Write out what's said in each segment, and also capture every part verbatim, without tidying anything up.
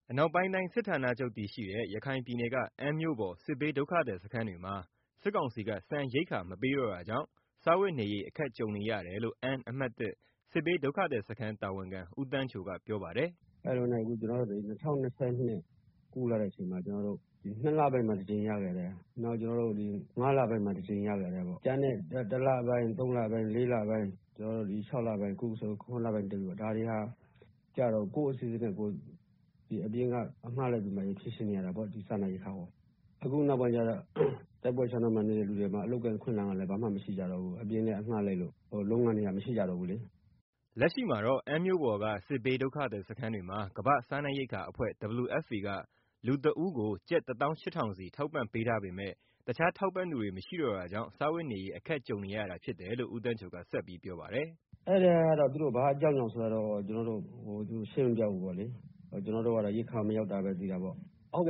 အနောက်ပိုင်းတိုင်းစစ်ဌာနချုပ်တည်ရှိတဲ့ ရခိုင်ပြည်နယ်က အမ်းမြို့ပေါ် စစ်ဘေးဒုက္ခသည်စခန်းတွေမှာ စစ်ကောင်စီက ဆန်ရိက္ခာမပေးတော့တာကြောင့် စားဝတ်နေရေး အခက်ကြုံနေရတယ်လို့ အမ်း အမှတ် စစ်ဘေးဒုက္ခသည်စခန်းတာဝန်ခံ ဦးသန်းချိုကပြောပါတယ်။ “၂၀၂၂ ခုလအချိန်မှာ ၂ လပိုင်းမှာ တစ်ကြိမ်ရခဲ့တယ်။ နောက် ၅ လပိုင်းမှာ တစ်ကြိမ်ရခဲ့တယ်။ ကျန်တဲ့ တလပိုင်း၊ သုံးလပိုင်း၊ လေးလပိုင်း ၆ လပိုင်း အခုဆို ၇ လပိုင်းတက်ပြီပေါ့။ ဒါတွေဟာကျတော့ ကိုယ့်အစီအစဉ်နဲ့ ကိုယ် အပြင်ကအငှားလိုက်ပြီးမှ ဖြေရှင်းနေရတာပေါ့။ ဒီစားနပ်ရိက္ခာကို အခုနောက်ပိုင်းကျတော့ တိုက်ပွဲရှောင်ထဲမှာနေတဲ့ လူတွေမှာ အလုပ်အကိုင်အခွင့်အလမ်းကလည်း ဘာမှမရှိကြတော့ဘူး။ အပြင်ကအငှားလိုက်လို့ လုပ်ငန်းတွေက မရှိကြတော့ဘူးလေ။ ” လက်ရှိမှာတော့ အမ်းမြို့ပေါ်က စစ်ဘေးဒုက္ခသည်စခန်းတွေမှာ ကမ္ဘာ့စားနပ်ရိက္ခာအဖွဲ့ W F P က လူတစ်ဦးကို ကျပ် တစ်သောင်းရှစ်ထောင်စီ ထောက်ပံ့ပေးထားပေမယ့် တခြားထောက်ပံ့သူတွေမရှိတော့တာကြောင့် စားဝတ်နေရေး အခက်ကြုံနေရတာဖြစ်တယ်လို့ ဦးသန်းချိုက ဆက်ပြောပါတယ်။ “အဲ့ဒါကတော့ သူတို့ဘာအကြောင်းကြောင့်ဆိုတာတော့ ကျနော်တို့ ရှင်းမပြဘူးပေါ့လေ။ ကျနော်တို့ကတော့ ရိက္ခာမရောက်တာပဲ သိတာပေါ့။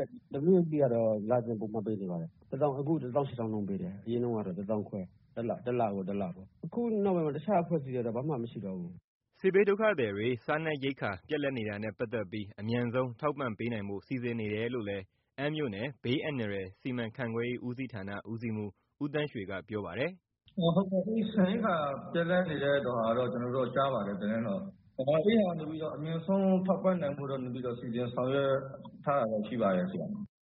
W F P ကတော့ လစဉ်ပုံမှန်ပေးနေပါတယ်။ အခု တစ်သောင်းရှစ်ထောင်နှုန်းပေးတယ်။ အရင်တုန်းကတော့ တစ်သောင်းခွဲ တစ်လကို တစ်လပေါ့။ အခုနောက်ပိုင်းမှာ တခြားအဖွဲ့အစည်းတွေကတော့ ဘာမှမရှိတော့ဘူး။ ” စစ်ဘေးဒုက္ခသည်တွေ စားနပ်ရိက္ခာပြတ်လပ်နေတာနဲ့ ပတ်သက်ပြီး အမြန်ဆုံးထောက်ပံ့ပေးနိုင်ဖို့ စီစဉ်နေတယ်လို့လည်း အမ်းမြို့နယ် ဘေးအန္တရာယ်စီမံခန့်ခွဲရေးဦးစီးဌာန ဦးစီးမှူး ဦးသန်းရွှေကပြောပါတယ်။ “ဆန်ရိက္ခာပြတ်လပ်နေတဲ့ဟာတော့ ကျနော်တို့ကြားပါတယ်။ သတင်းတော့ အမြန်ဆုံးထောက်ပံ့နိုင်ဖို့ စီစဉ်ဆောင်ရွက်ထားတာရှိပါတယ်။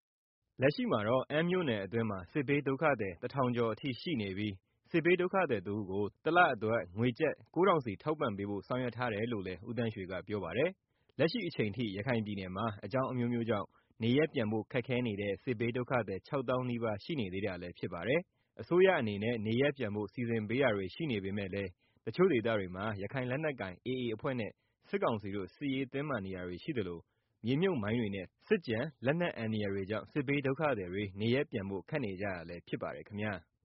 ” လက်ရှိမှာတော့ အမ်းမြို့နယ်အတွင်းမှာ စစ်ဘေးဒုက္ခသည် တစ်ထောင်ကျော်အထိရှိနေပြီး စစ်ဘေးဒုက္ခသည်တစ်ဦးကို တစ်လအတွက် ငွေကျပ် ကိုးထောင်စီ ထောက်ပံ့ပေးဖို့ ဆောင်ရွက်ထားတယ်လို့လည်း ဦးသန်းရွှေကပြောပါတယ်။ လက်ရှိအချိန်ထိ ရခိုင်ပြည်နယ်မှာ အကြောင်းအမျိုးမျိုးကြောင့် နေရပ်ပြန်ဖို့ခက်ခဲနေတဲ့ စစ်ဘေးဒုက္ခသည် ခြောက်သောင်းနီးပါးရှိနေသေးတာလည်းဖြစ်ပါတယ်။ အစိုးရအနေနဲ့ နေရပ်ပြန်ဖို့ စီစဉ်ပေးတာတွေရှိနေပေမယ့်လည်း တချို့ဒေသတွေမှာ ရခိုင်လက်နက်ကိုင် A A အဖွဲ့နဲ့ စစ်ကောင်စီတို့ စစ်ရေးတင်းမာနေတာတွေရှိသလို မြေမြှုပ်မိုင်းတွေနဲ့ စစ်ကျန်လက်နက်အန္တရာယ်တွေကြောင့် စစ်ဘေးဒုက္ခသည်တွေ နေရပ်ပြန်ဖို့ ခက်နေကြတာလည်းဖြစ်ပါတယ်ခင်ဗျာ။